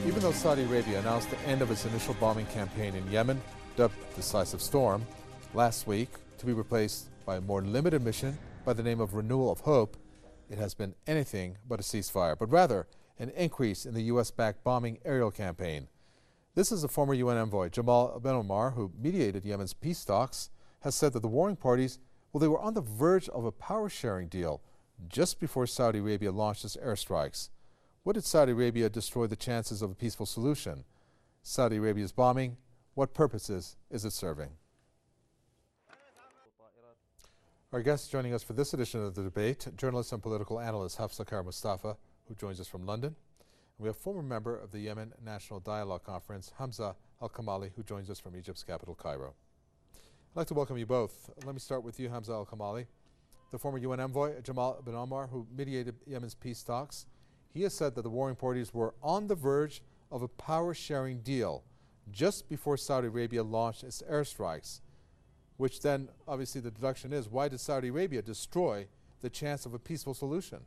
Even though Saudi Arabia announced the end of its initial bombing campaign in Yemen, dubbed Decisive Storm, last week to be replaced by a more limited mission by the name of Renewal of Hope, it has been anything but a ceasefire, but rather an increase in the U.S.-backed bombing aerial campaign. This is the former UN envoy, Jamal Ben Omar, who mediated Yemen's peace talks, has said that the warring parties, well, they were on the verge of a power-sharing deal just before Saudi Arabia launched its airstrikes. What did Saudi Arabia destroy the chances of a peaceful solution? Saudi Arabia's bombing, what purposes is it serving? Our guest joining us for this edition of the debate, journalist and political analyst Hafsa Kar Mustafa, who joins us from London. And we have former member of the Yemen National Dialogue Conference, Hamza Al-Kamali, who joins us from Egypt's capital, Cairo. I'd like to welcome you both. Let me start with you, Hamza Al-Kamali, the former UN envoy, Jamal Ben Omar, who mediated Yemen's peace talks. He has said that the warring parties were on the verge of a power-sharing deal just before Saudi Arabia launched its airstrikes, which then, obviously, the deduction is, why did Saudi Arabia destroy the chance of a peaceful solution?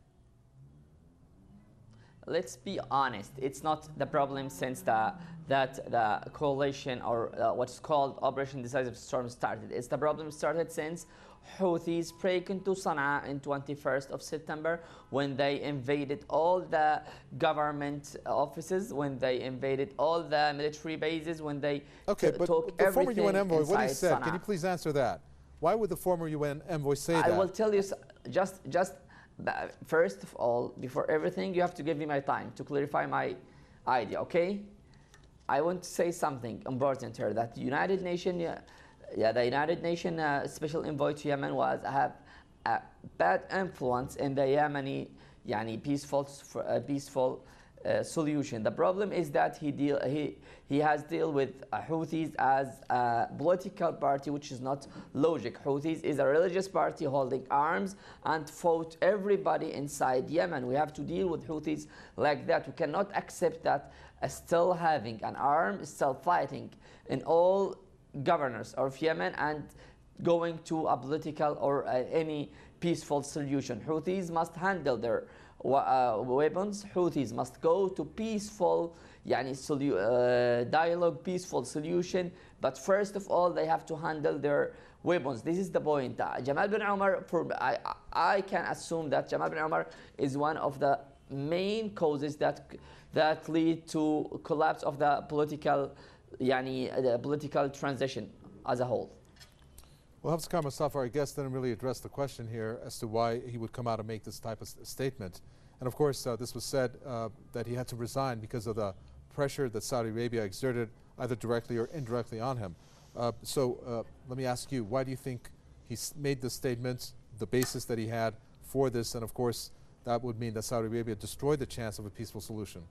Let's be honest, it's not the problem since that the coalition or what's called Operation Decisive Storm started. It's the problem started since Houthis break into Sana'a in 21st of September when they invaded all the government offices, when they invaded all the military bases, when they took the former UN envoy, what he said, Sana'a. Can you please answer that? Why would the former UN envoy say that? I will tell you, just first of all, before everything, you have to give me my time to clarify my idea, okay? I want to say something important here, that the United Nations, the United Nations Special Envoy to Yemen have a bad influence in the Yemeni peaceful solution. The problem is that he has deal with Houthis as a political party, which is not logic. Houthis is a religious party holding arms and fought everybody inside Yemen. We have to deal with Houthis like that. We cannot accept that still having an arm, still fighting in all governors of Yemen and going to a political or any peaceful solution. Houthis must handle their weapons. Houthis must go to peaceful dialogue, peaceful solution. But first of all, they have to handle their weapons. This is the point. Jamal Ben Omar, I can assume that Jamal Ben Omar is one of the main causes that lead to collapse of the political transition as a whole. Well, Hafsa Kar Mustafa, our guest, didn't really address the question here as to why he would come out and make this type of statement. And of course, this was said that he had to resign because of the pressure that Saudi Arabia exerted either directly or indirectly on him. So let me ask you, why do you think he made this statement, the basis that he had for this, and of course, that would mean that Saudi Arabia destroyed the chance of a peaceful solution?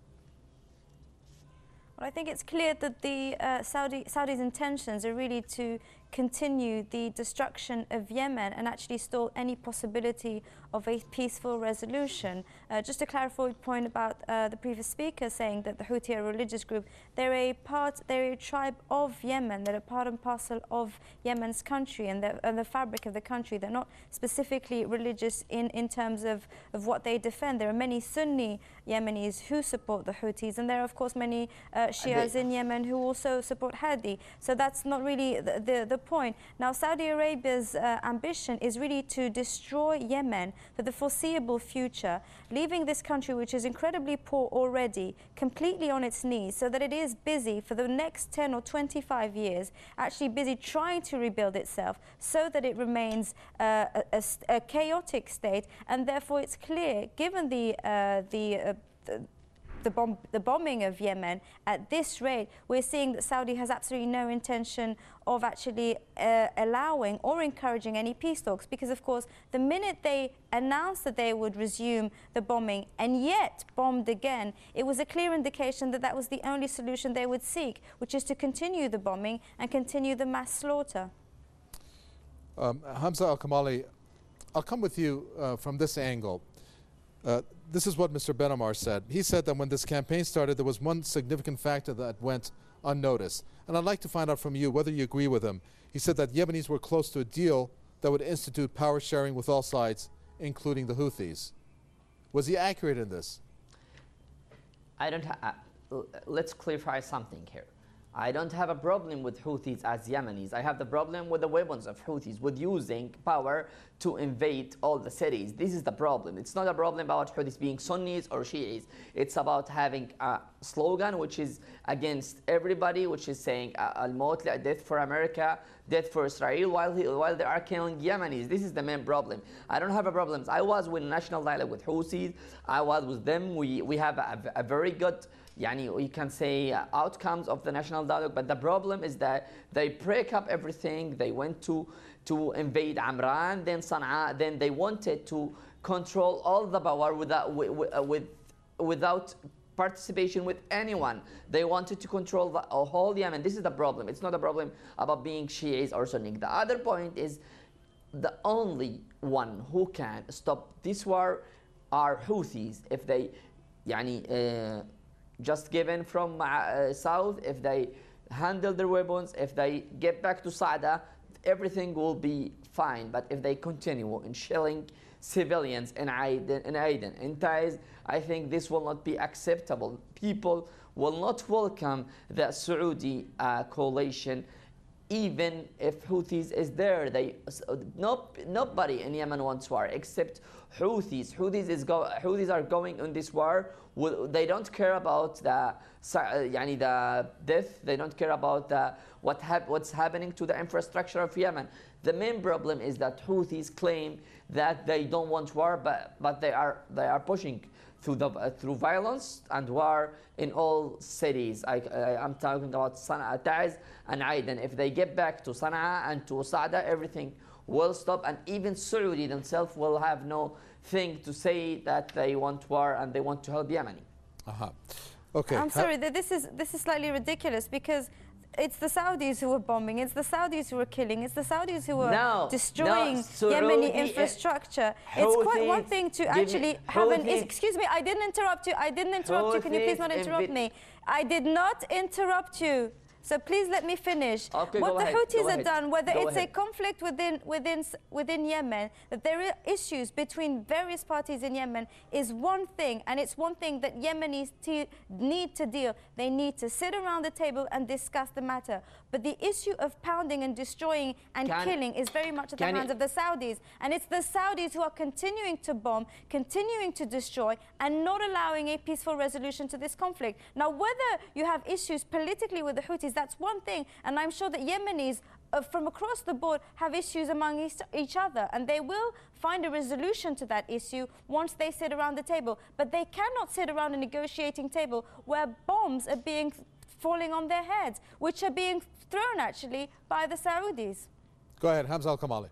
Well, I think it's clear that the Saudi's intentions are really to continue the destruction of Yemen and actually stall any possibility of a peaceful resolution. Just to clarify a point about the previous speaker saying that the Houthi are a religious group, they're a tribe of Yemen, they're a part and parcel of Yemen's country and the fabric of the country. They're not specifically religious in terms of what they defend. There are many Sunni Yemenis who support the Houthis, and there are of course many Shias in Yemen who also support Hadi. So that's not really the point. Now, Saudi Arabia's ambition is really to destroy Yemen for the foreseeable future, leaving this country, which is incredibly poor already, completely on its knees, so that it is busy for the next 10 or 25 years, actually busy trying to rebuild itself so that it remains a chaotic state. And therefore it's clear, given the bombing of Yemen at this rate, we're seeing that Saudi has absolutely no intention of actually allowing or encouraging any peace talks, because of course the minute they announced that they would resume the bombing and yet bombed again, it was a clear indication that that was the only solution they would seek, which is to continue the bombing and continue the mass slaughter. Hamza Al-Kamali, I'll come with you from this angle. This is what Mr. Ben Omar said. He said that when this campaign started, there was one significant factor that went unnoticed. And I'd like to find out from you whether you agree with him. He said that Yemenis were close to a deal that would institute power sharing with all sides, including the Houthis. Was he accurate in this? let's clarify something here. I don't have a problem with Houthis as Yemenis. I have the problem with the weapons of Houthis, with using power to invade all the cities. This is the problem. It's not a problem about Houthis being Sunnis or Shi'is. It's about having a slogan which is against everybody, which is saying al-Maut, death for America, death for Israel, while they are killing Yemenis. This is the main problem. I don't have a problem. I was with National Dialogue with Houthis. I was with them. We have a very good, we can say, outcomes of the national dialogue, but the problem is that they break up everything. They went to invade Amran, then Sana'a, then they wanted to control all the power without participation with anyone. They wanted to control the whole Yemen. This is the problem. It's not a problem about being Shiites or Sunni. The other point is the only one who can stop this war are Houthis. If they, just given from south, if they handle their weapons, if they get back to Sa'da, everything will be fine. But if they continue in shelling civilians in Aden, in Taiz, I think this will not be acceptable. People will not welcome the Saudi coalition, even if Houthis is there. Nobody in Yemen wants war except Houthis. Houthis are going on this war. They don't care about the death. They don't care about what's happening to the infrastructure of Yemen. The main problem is that Houthis claim that they don't want war, but they are pushing through violence and war in all cities. I'm talking about Sana'a, Taiz, and Aden. If they get back to Sana'a and to Sa'da, everything will stop, and even Saudi themselves will have no thing to say that they want war and they want to help Yemeni. Okay. I'm sorry, this is slightly ridiculous, because it's the Saudis who are bombing, it's the Saudis who are killing, it's the Saudis who are destroying Yemeni infrastructure. It's quite one thing to actually have an... Excuse me, I didn't interrupt you. Can you please not interrupt me? I did not interrupt you. So please let me finish. Okay, what the Houthis have done, whether it's a conflict within Yemen, that there are issues between various parties in Yemen, is one thing, and it's one thing that Yemenis need to deal. They need to sit around the table and discuss the matter. But the issue of pounding and destroying and killing is very much at the hands of the Saudis. And it's the Saudis who are continuing to bomb, continuing to destroy, and not allowing a peaceful resolution to this conflict. Now, whether you have issues politically with the Houthis, that's one thing. And I'm sure that Yemenis from across the board have issues among each other, and they will find a resolution to that issue once they sit around the table. But they cannot sit around a negotiating table where bombs are falling on their heads, which are being thrown actually by the Saudis. Go ahead, Hamza Al-Kamali.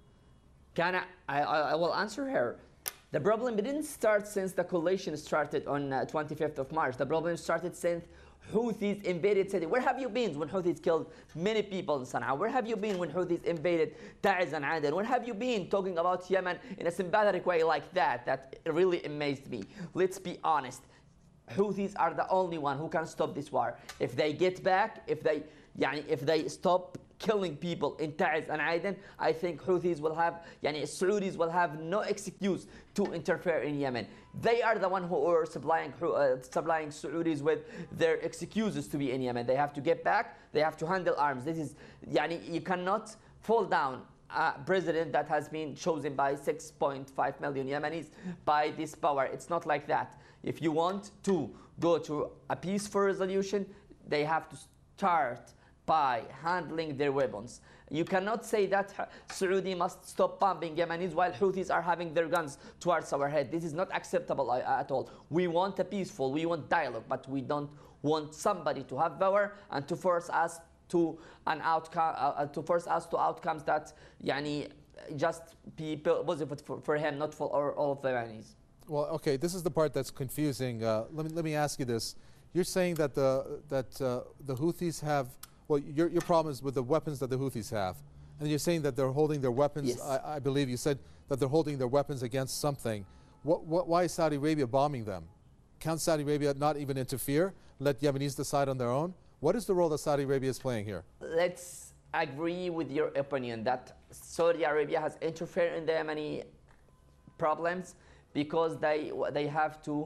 I will answer her. The problem didn't start since the coalition started on 25th of March. The problem started since Houthis invaded city. Where have you been when Houthis killed many people in Sana'a? Where have you been when Houthis invaded Taiz and Aden? Where have you been talking about Yemen in a sympathetic way like that? That really amazed me. Let's be honest. Houthis are the only one who can stop this war. If they get back, if they stop killing people in Taiz and Aden, I think Houthis will have, Saudis will have no excuse to interfere in Yemen. They are the one who are supplying Saudis with their excuses to be in Yemen. They have to get back. They have to handle arms. This is, you cannot fall down a president that has been chosen by 6.5 million Yemenis by this power. It's not like that. If you want to go to a peaceful resolution, they have to start by handling their weapons. You cannot say that Saudi must stop bombing Yemenis while Houthis are having their guns towards our head. This is not acceptable at all. We want we want dialogue, but we don't want somebody to have power and to force us to an outcome, to force us to outcomes that just be positive for him, not for all of the Yemenis. Well, okay, this is the part that's confusing. Let me ask you this: you're saying that the Houthis have, well, your problem is with the weapons that the Houthis have, and you're saying that they're holding their weapons. Yes. I believe you said that they're holding their weapons against something. Why is Saudi Arabia bombing them? Can Saudi Arabia not even interfere? Let Yemenis decide on their own? What is the role that Saudi Arabia is playing here? Let's agree with your opinion that Saudi Arabia has interfered in the Yemeni problems because they have to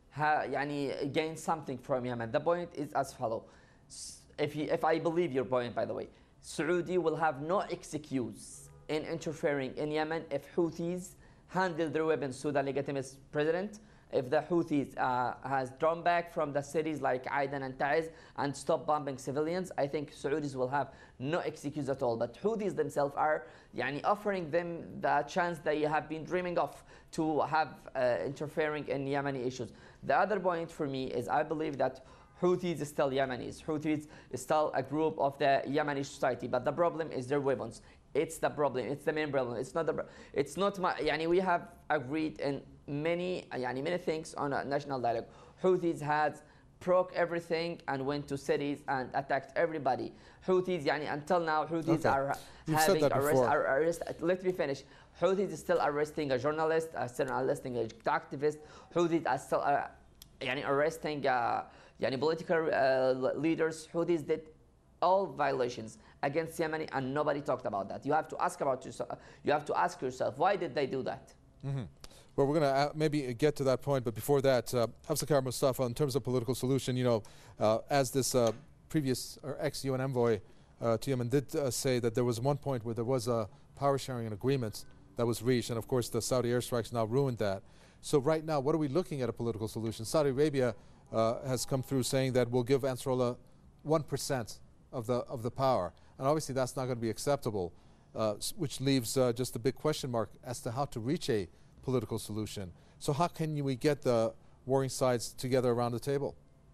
يعني gain something from Yemen. The point is as follow. If I believe your point, by the way, Saudi will have no excuse in interfering in Yemen if Houthis handle their weapons to the legitimate president. If the Houthis has drawn back from the cities like Aden and Taiz and stop bombing civilians, I think Saudis will have no excuse at all. But Houthis themselves are offering them the chance they have been dreaming of to have interfering in Yemeni issues. The other point for me is I believe that Houthis is still Yemenis. Houthis is still a group of the Yemeni society, but the problem is their weapons. It's the problem. It's the main problem. It's not my. We have agreed in many things on a national dialogue. Houthis has broke everything and went to cities and attacked everybody. Houthis, until now, Houthis are having arrest. Let me finish. Houthis is still arresting a journalist, still arresting an activist. Houthis are still arresting political leaders. Houthis did all violations against Yemen, and nobody talked about that. You have to ask about yourself. You have to ask yourself, why did they do that? Mm-hmm. Well, we're going to maybe get to that point, but before that, Hafsakar Mustafa, in terms of political solution, as this previous or ex-UN envoy to Yemen did say that there was one point where there was a power sharing and agreement that was reached, and of course the Saudi airstrikes now ruined that. So right now, what are we looking at a political solution? Saudi Arabia has come through saying that we'll give Ansarullah 1% of the power. And obviously that's not going to be acceptable, which leaves just a big question mark as to how to reach a political solution. So how can we get the warring sides together around the table?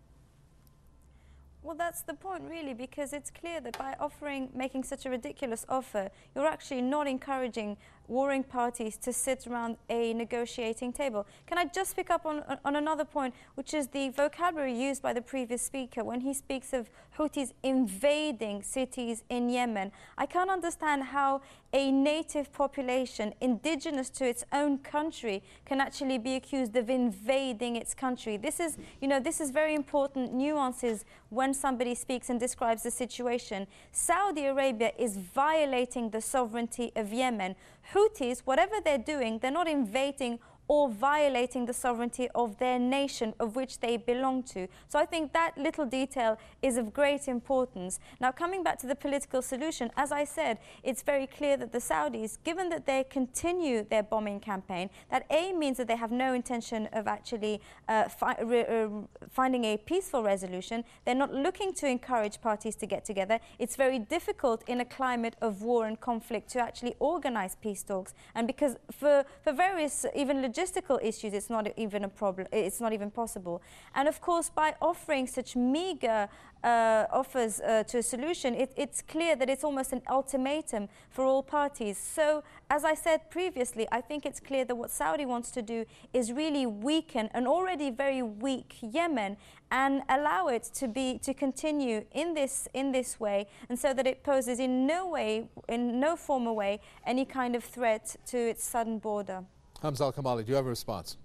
Well, that's the point, really, because it's clear that by making such a ridiculous offer, you're actually not encouraging warring parties to sit around a negotiating table. Can I just pick up on another point, which is the vocabulary used by the previous speaker when he speaks of Houthis invading cities in Yemen? I can't understand how a native population indigenous to its own country can actually be accused of invading its country. This is very important nuances when somebody speaks and describes the situation. Saudi Arabia is violating the sovereignty of Yemen. Houthis, whatever they're doing, they're not invading or violating the sovereignty of their nation of which they belong to. So I think that little detail is of great importance. Now, coming back to the political solution, as I said, it's very clear that the Saudis, given that they continue their bombing campaign, that A, means that they have no intention of actually finding a peaceful resolution. They're not looking to encourage parties to get together. It's very difficult in a climate of war and conflict to actually organize peace talks. And because for various, even logistical issues, it's not even a problem. It's not even possible. And of course, by offering such meager offers to a solution, it's clear that it's almost an ultimatum for all parties. So, as I said previously, I think it's clear that what Saudi wants to do is really weaken an already very weak Yemen and allow it to continue in this way, and so that it poses in no formal way, any kind of threat to its southern border. Hamza Al-Kamali, do you have a response?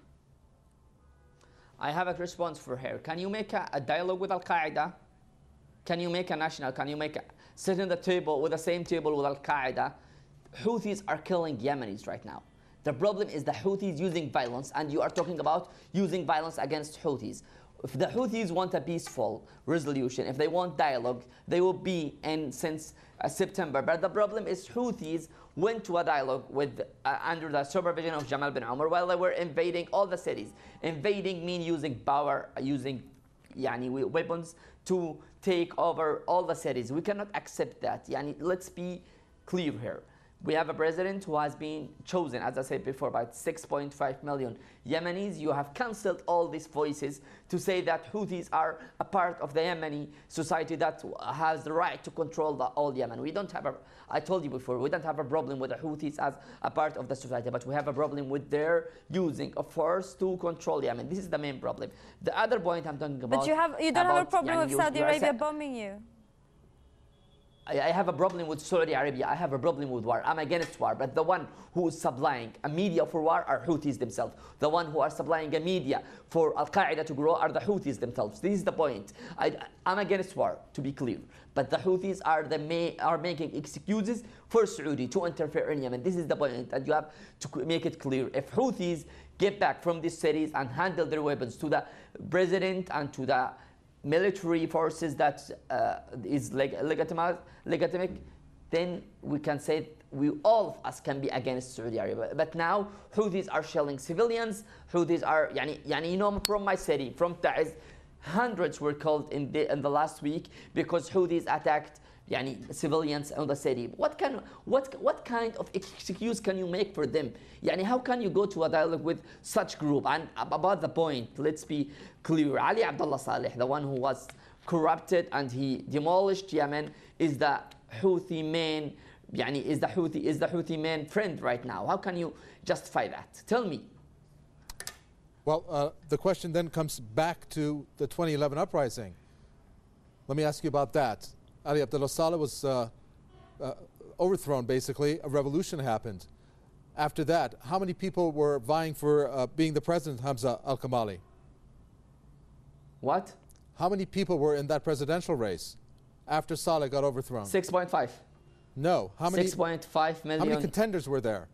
I have a response for her. Can you make a dialogue with Al-Qaeda? Can you make sit in the table with the same table with Al-Qaeda? Houthis are killing Yemenis right now. The problem is the Houthis using violence, and you are talking about using violence against Houthis. If the Houthis want a peaceful resolution, if they want dialogue, they will be in since September. But the problem is Houthis went to a dialogue with under the supervision of Jamal bin Umar while they were invading all the cities. Invading means using power, using weapons to take over all the cities. We cannot accept that. Let's be clear here. We have a president who has been chosen, as I said before, by 6.5 million Yemenis. You have cancelled all these voices to say that Houthis are a part of the Yemeni society that has the right to control all Yemen. We don't have I told you before, we don't have a problem with the Houthis as a part of the society, but we have a problem with their using of force to control Yemen. This is the main problem. The other point I'm talking about... But you don't have a problem with Saudi Arabia bombing you? I have a problem with Saudi Arabia. I have a problem with war. I'm against war. But the one who is supplying a media for war are Houthis themselves. The one who are supplying a media for Al-Qaeda to grow are the Houthis themselves. This is the point. I'm against war, to be clear. But the Houthis are making excuses for Saudi to interfere in Yemen. This is the point, and you have to make it clear. If Houthis get back from these cities and handle their weapons to the president and to the military forces that is legitimate, then we can say we all of us can be against Saudi Arabia. But now Houthis are shelling civilians. Houthis are, you know, from my city, from Taiz, hundreds were killed in the last week because Houthis attacked civilians in the city. What kind of excuse can you make for them? How can you go to a dialogue with such group? And about the point, let's be clear. Ali Abdullah Saleh, the one who was corrupted and he demolished Yemen, is the Houthi main, is the Houthi main friend right now. How can you justify that? Tell me. Well, the question then comes back to the 2011 uprising. Let me ask you about that. Ali Abdullah Saleh was overthrown, basically. A revolution happened. After that, how many people were vying for being the president, Hamza al-Kamali? What? How many people were in that presidential race after Saleh got overthrown? 6.5. No. How many? 6.5 million. How many contenders were there?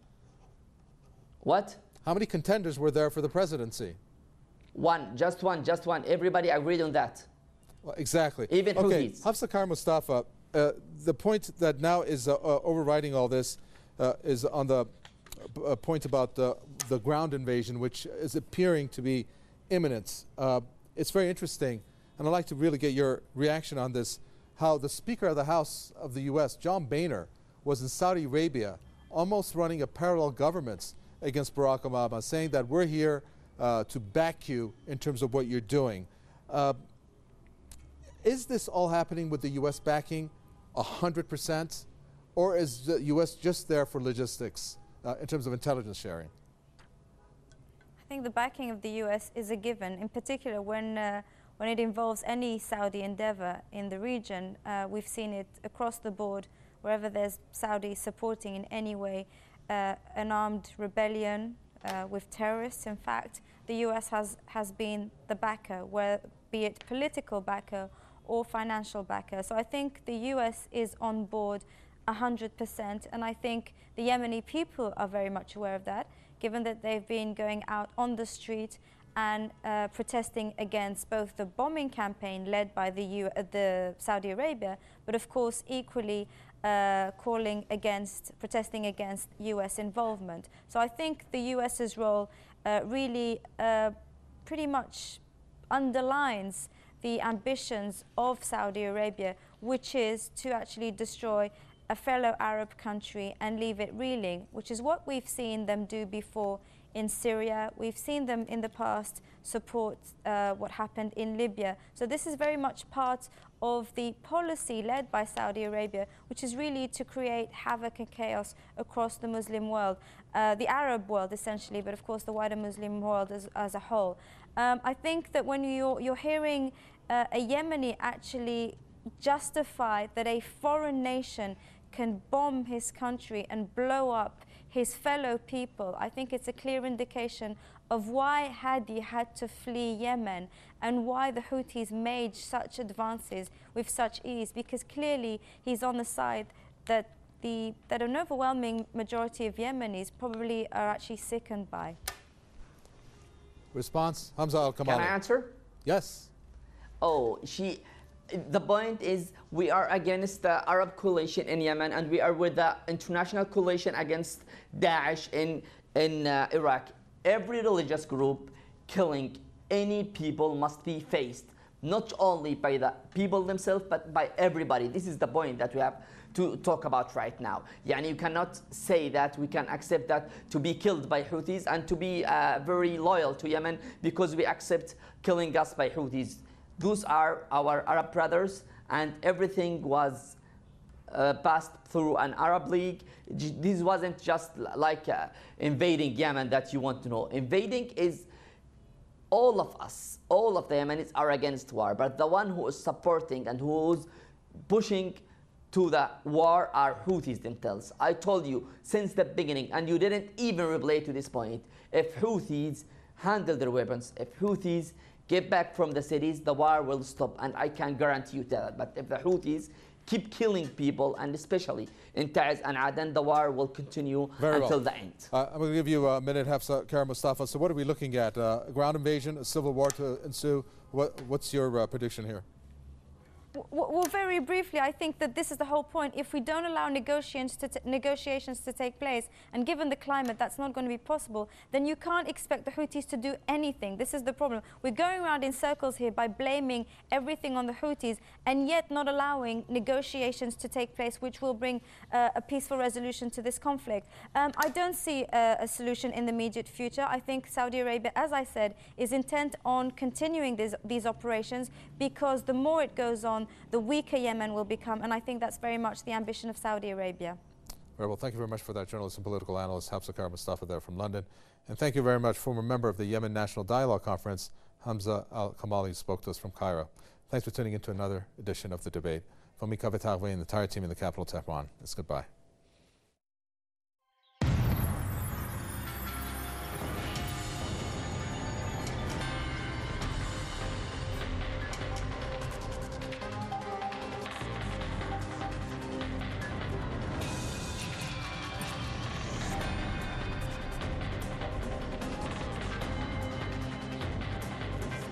What? How many contenders were there for the presidency? Just one. Everybody agreed on that. Well, exactly. Even okay. Houthis. Hafsa Mustafa, the point that now is overriding all this is on the point about the ground invasion, which is appearing to be imminent. It's very interesting, and I'd like to really get your reaction on this, how the Speaker of the House of the U.S., John Boehner, was in Saudi Arabia almost running a parallel government against Barack Obama, saying that we're here to back you in terms of what you're doing. Is this all happening with the U.S. backing 100%, or is the U.S. just there for logistics in terms of intelligence sharing? I think the backing of the U.S. is a given, in particular when it involves any Saudi endeavor in the region. We've seen it across the board, wherever there's Saudi supporting in any way an armed rebellion with terrorists. In fact, the U.S. has been the backer, be it political backer or financial backer. So I think the US is on board 100%, and I think the Yemeni people are very much aware of that, given that they've been going out on the street and protesting against both the bombing campaign led by the Saudi Arabia, but of course equally protesting against US involvement. So I think the US's role really pretty much underlines the ambitions of Saudi Arabia, which is to actually destroy a fellow Arab country and leave it reeling, which is what we've seen them do before in Syria. We've seen them in the past support what happened in Libya. So this is very much part of the policy led by Saudi Arabia, which is really to create havoc and chaos across the Muslim world, the Arab world essentially, but of course the wider Muslim world as a whole. I think that when you're hearing a Yemeni actually justify that a foreign nation can bomb his country and blow up his fellow people, I think it's a clear indication of why Hadi had to flee Yemen and why the Houthis made such advances with such ease, because clearly he's on the side that an overwhelming majority of Yemenis probably are actually sickened by. Response, Hamza al-Kamali. Can I answer? Yes. Oh, the point is we are against the Arab coalition in Yemen, and we are with the international coalition against Daesh in Iraq. Every religious group killing any people must be faced, not only by the people themselves, but by everybody. This is the point that we have to talk about right now. You cannot say that we can accept that to be killed by Houthis and to be very loyal to Yemen because we accept killing us by Houthis. Those are our Arab brothers, and everything was passed through an Arab League. This wasn't just like invading Yemen that you want to know. Invading is all of us, all of the Yemenis are against war, but the one who is supporting and who is pushing to the war are Houthis themselves. I told you since the beginning, and you didn't even reply to this point, if Houthis handle their weapons, if Houthis get back from the cities, the war will stop, and I can guarantee you that. But if the Houthis keep killing people, and especially in Taiz and Aden, the war will continue until the end. I'm going to give you a minute, Hafsa Kara Mustafa. So what are we looking at? A ground invasion, a civil war to ensue? What's your prediction here? Well, very briefly, I think that this is the whole point. If we don't allow negotiations to take place, and given the climate, that's not going to be possible, then you can't expect the Houthis to do anything. This is the problem. We're going around in circles here by blaming everything on the Houthis, and yet not allowing negotiations to take place, which will bring a peaceful resolution to this conflict. I don't see a solution in the immediate future. I think Saudi Arabia, as I said, is intent on continuing these operations, because the more it goes on, the weaker Yemen will become, and I think that's very much the ambition of Saudi Arabia. Very well, thank you very much for that, journalist and political analyst Hafsa Kara Mustafa there from London. And thank you very much, former member of the Yemen National Dialogue Conference, Hamza Al-Kamali, spoke to us from Cairo. Thanks for tuning in to another edition of The Debate. From me, Kaveh Taghwi, and the entire team in the capital, Tehran, it's goodbye.